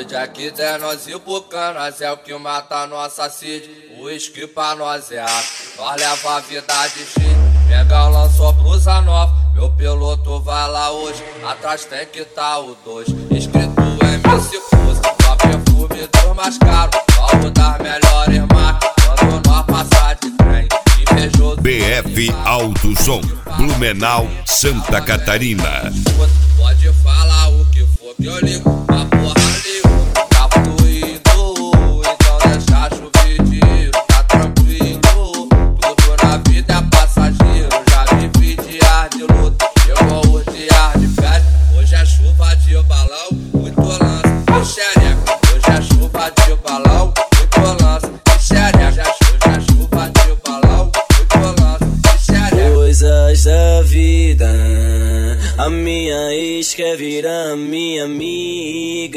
Se Jack quiser nós ir pro canas, é o que mata nossa sede. O uísque pra nós é água, nós leva a vida de cheio. Mengão lançou blusa nova, meu piloto vai lá hoje. Atrás tem que tá o 2, escrito MC Fusa. Só perfume dos mais caros, algo das melhores marcas. Quando nós passar de trem, invejoso. BF Alto Som, Blumenau, Santa Catarina. Pode falar o que for que eu ligo, a porra ligo. Tá fluindo, então deixa chover tiro. Tá tranquilo, tudo na vida é passageiro. Já vivi dias de luta, chegou os dias de festa. Hoje é chuva de balão, muito lança e xereca. Hoje é chuva de balão, muito lança e xereca. Hoje é chuva de balão, muito lança e xereca. Coisas da vida, a minha ex quer virar minha amiga.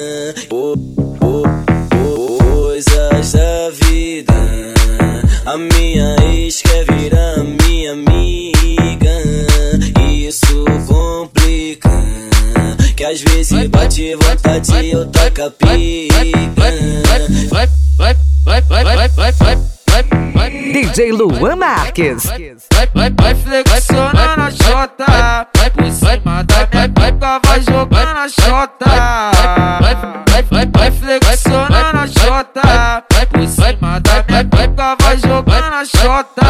Coisas da vida, a minha ex quer virar minha amiga. Isso complica, que às vezes bate vontade e eu toca pica. DJ Luan Marques. Vai flexionando a chota, vai por cima da minha pica, vai jogando a chota. Vai flexionando a chota, vai por cima da minha pica, vai jogando a chota.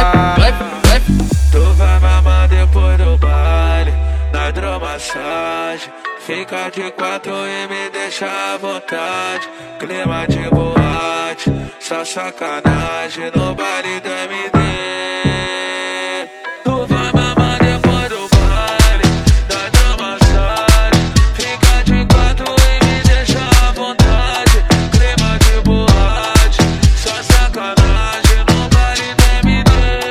Tu vai mamar depois do baile, na hidromassagem. Fica de 4 e me deixa à vontade. Clima de boate, só sacanagem no baile do MD. Tu vai mamar depois do baile, da hidromassagem. Fica de 4 e me deixa à vontade. Clima de boate, só sacanagem no baile do MD.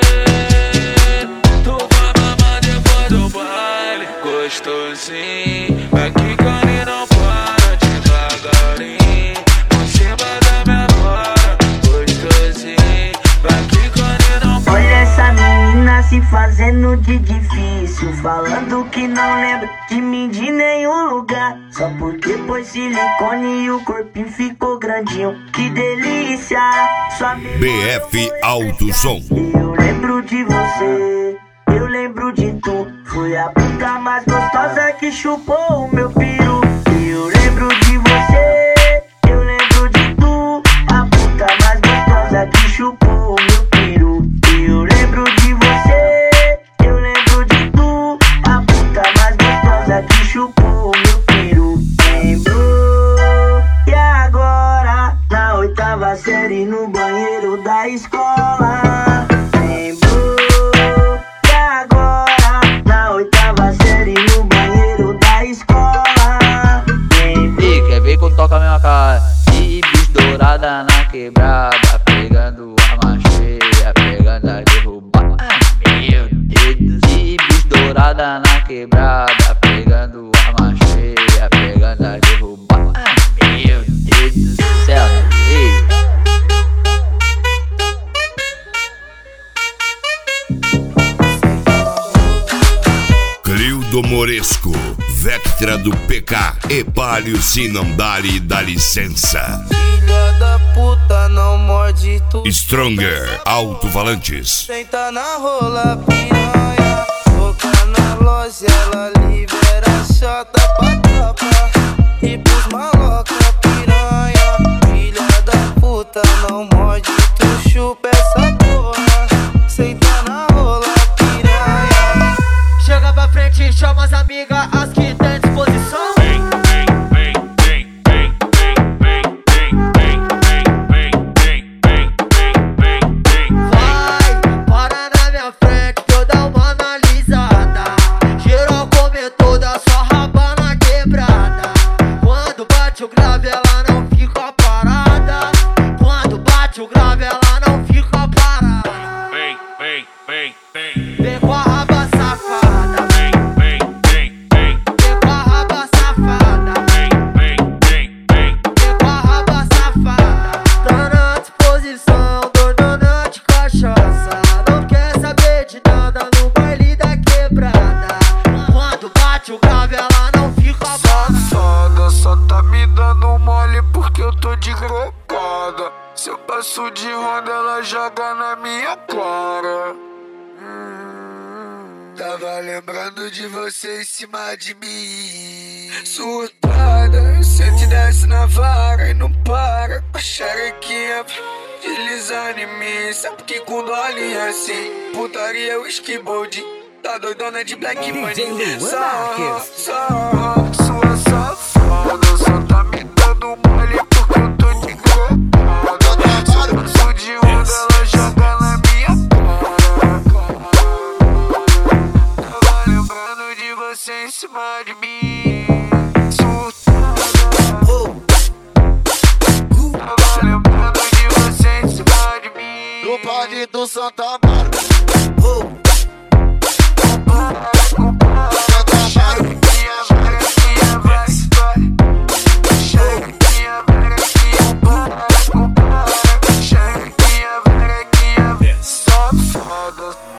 Tu vai mamar depois do baile, gostosinho. Vai quicando e não para, devagarinho, por cima da minha vara, gostosinho. Vai quicando e não para. Olha essa menina se fazendo de difícil, falando que não lembra de mim de nenhum lugar. Só porque pôs silicone e o corpinho ficou grandinho. Que delícia, sua BF Alto Som. Eu lembro de você, eu lembro de tu. Fui a puta mais gostosa que chupou o meu peru. Eu lembro de você, eu lembro de tu. A puta mais gostosa que chupou o meu peru. Eu lembro de você, eu lembro de tu. A puta mais gostosa que chupou o meu peru. Lembrou, e agora? Na 8ª série no banheiro da escola. Toca a mesma cara. E bis dourada na quebrada, pegando a macheia, pegando a derrubada. Meu Deus. E bis dourada na quebrada, pegando a macheia, pegando a derrubada. Meu Deus do céu. Cliudo Moresco, Vectra do PK, Epálio se não dá licença. Filha da puta, não morde tu. Stronger, Alto Valantes. Senta na rola, piranha. Boca na loja, ela libera a chota pra tropa. E pros maloca, piranha. Filha da puta, não morde tu. Chupa essa porra. Senta na rola, piranha. Chega pra frente, chama as amigas, as que tem disposição. Vai, para na minha frente que eu dar uma analisada. Geral come toda, só raba na quebrada. Quando bate de grecada. Se eu passo de ronda, ela joga na minha cara. Tava lembrando de você em cima de mim. Surtada, sente e desce na vara e não para. Com a xerequinha deslizando em mim. Sabe que quando olha assim, putaria, whisky, bold. Tá doidona de Black Money. Sua safada só tá me dando mole porque eu tô de grecada. Se eu passo de ronda, ela joga na minha cara. Tava lembrando de você em cima de mim. Tava lembrando de você em cima de mim. No parque do Santa Bárbara.